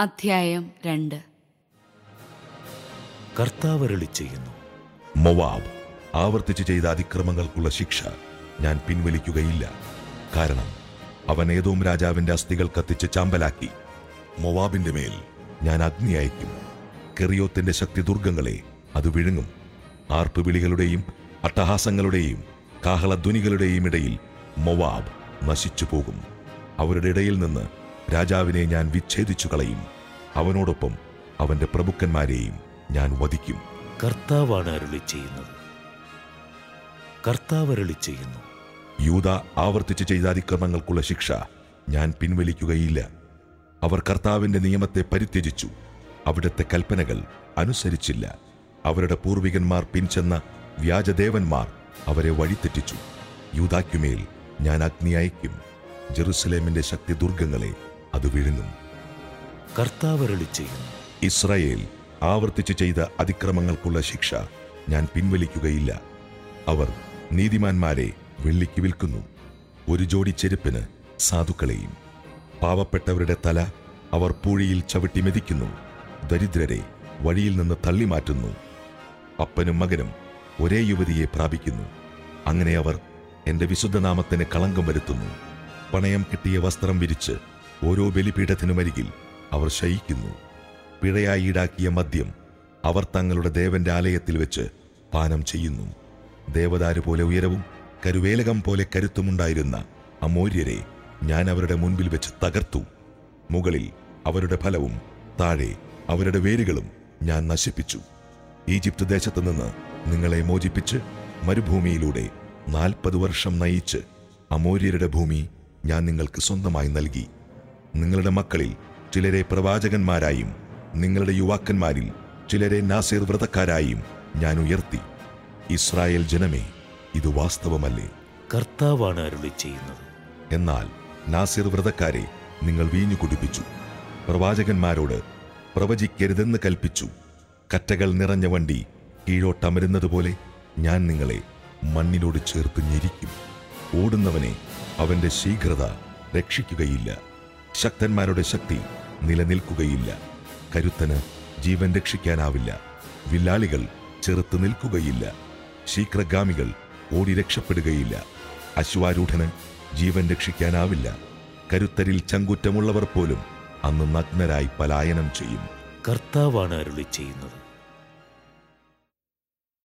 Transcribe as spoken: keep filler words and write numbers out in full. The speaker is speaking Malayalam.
അധ്യായം രണ്ട്. കർത്താവ് അരുളിച്ചെയ്യുന്നു, മോവാബ് ആവർത്തിച്ച് ചെയ്ത അതിക്രമങ്ങൾക്കുള്ള ശിക്ഷ ഞാൻ പിൻവലിക്കുകയില്ല. കാരണം അവൻ ഏദോം രാജാവിന്റെ അസ്ഥികൾ കത്തിച്ച് ചാമ്പലാക്കി. മോവാബിന്റെ മേൽ ഞാൻ അഗ്നി അയക്കും. കെറിയോത്തിന്റെ ശക്തി ദുർഗങ്ങളെ അത് വിഴുങ്ങും. ആർപ്പുവിളികളുടെയും അട്ടഹാസങ്ങളുടെയും കാഹളധ്വനികളുടെയും ഇടയിൽ മോവാബ് നശിച്ചു പോകും. അവരുടെ ഇടയിൽ നിന്ന് രാജാവിനെ ഞാൻ വിച്ഛേദിച്ചു കളയും. അവനോടൊപ്പം അവന്റെ പ്രഭുക്കന്മാരെയും ഞാൻ വധിക്കും. കർത്താവാണ് അരുളിച്ചെയ്യുന്നത്. കർത്താവ് അരുളിച്ചെയ്യുന്നു, യൂദ ആവർത്തിച്ച് ചെയ്ത അതിക്രമങ്ങൾക്കുള്ള ശിക്ഷ ഞാൻ പിൻവലിക്കുകയില്ല. അവർ കർത്താവിന്റെ നിയമത്തെ പരിത്യജിച്ചു, അവിടുത്തെ കൽപ്പനകൾ അനുസരിച്ചില്ല. അവരുടെ പൂർവികന്മാർ പിൻചെന്ന വ്യാജദേവന്മാർ അവരെ വഴിതെറ്റിച്ചു. യൂദായ്ക്കുമേൽ ഞാൻ അഗ്നി അയക്കും. ജെറുസലേമിന്റെ ശക്തി ദുർഗങ്ങളെ അത് വിഴുങ്ങും. കർത്താവ് അരുളിച്ചെയ്യുന്നു, ഇസ്രായേൽ ആവർത്തിച്ച് ചെയ്ത അതിക്രമങ്ങൾക്കുള്ള ശിക്ഷ ഞാൻ പിൻവലിക്കുകയില്ല. അവർ നീതിമാന്മാരെ വെള്ളിക്ക് വിൽക്കുന്നു, ഒരു ജോഡി ചെരുപ്പിന് സാധുക്കളെയും. പാവപ്പെട്ടവരുടെ തല അവർ പൂഴിയിൽ ചവിട്ടി മെതിക്കുന്നു, ദരിദ്രരെ വഴിയിൽ നിന്ന് തള്ളിമാറ്റുന്നു. അപ്പനും മകനും ഒരേ യുവതിയെ പ്രാപിക്കുന്നു. അങ്ങനെ അവർ എന്റെ വിശുദ്ധനാമത്തിന് കളങ്കം വരുത്തുന്നു. പണയം കിട്ടിയ വസ്ത്രം വിരിച്ച് ഓരോ ബലിപീഠത്തിനുമരികിൽ അവർ ശയിക്കുന്നു. പിഴയായി ഈടാക്കിയ മദ്യം അവർ തങ്ങളുടെ ദേവന്റെ ആലയത്തിൽ വെച്ച് പാനം ചെയ്യുന്നു. ദേവദാരു പോലെ ഉയരവും കരുവേലകം പോലെ കരുത്തുമുണ്ടായിരുന്ന അമോര്യരെ ഞാൻ അവരുടെ മുൻപിൽ വെച്ച് തകർത്തു. മുകളിൽ അവരുടെ ഫലവും താഴെ അവരുടെ വേരുകളും ഞാൻ നശിപ്പിച്ചു. ഈജിപ്ത് ദേശത്തു നിന്ന് നിങ്ങളെ മോചിപ്പിച്ച് മരുഭൂമിയിലൂടെ നാൽപ്പത് വർഷം നയിച്ച് അമോര്യരുടെ ഭൂമി ഞാൻ നിങ്ങൾക്ക് സ്വന്തമായി നൽകി. നിങ്ങളുടെ മക്കളിൽ ചിലരെ പ്രവാചകന്മാരായും നിങ്ങളുടെ യുവാക്കന്മാരിൽ ചിലരെ നാസീർ വ്രതക്കാരായും ഞാൻ ഉയർത്തി. ഇസ്രായേൽ ജനമേ, ഇത് വാസ്തവമല്ലേ? കർത്താവാണ് അരുളിച്ചെയ്യുന്നത്. എന്നാൽ നാസീർ വ്രതക്കാരെ നിങ്ങൾ വീഞ്ഞു കുടിപ്പിച്ചു, പ്രവാചകന്മാരോട് പ്രവചിക്കരുതെന്ന് കൽപ്പിച്ചു. കറ്റകൾ നിറഞ്ഞ വണ്ടി കീഴോട്ടമരുന്നതുപോലെ ഞാൻ നിങ്ങളെ മണ്ണിനോട് ചേർത്ത് ഞെരിക്കും. ഓടുന്നവനെ അവന്റെ ശീഘ്രത രക്ഷിക്കുകയില്ല. ശക്തന്മാരുടെ ശക്തി നിലനിൽക്കുകയില്ല. കരുത്തന് ജീവൻ രക്ഷിക്കാനാവില്ല. വില്ലാളികൾ ചെറുത്ത് നിൽക്കുകയില്ല. ശീഘ്രഗാമികൾ ഓടി രക്ഷപ്പെടുകയില്ല. അശ്വാരൂഢന് ജീവൻ രക്ഷിക്കാനാവില്ല. കരുത്തരിൽ ചങ്കുറ്റമുള്ളവർ പോലും അന്ന് നഗ്നരായി പലായനം ചെയ്യും. കർത്താവാണ് അരുളിച്ചെയ്യുന്നത്.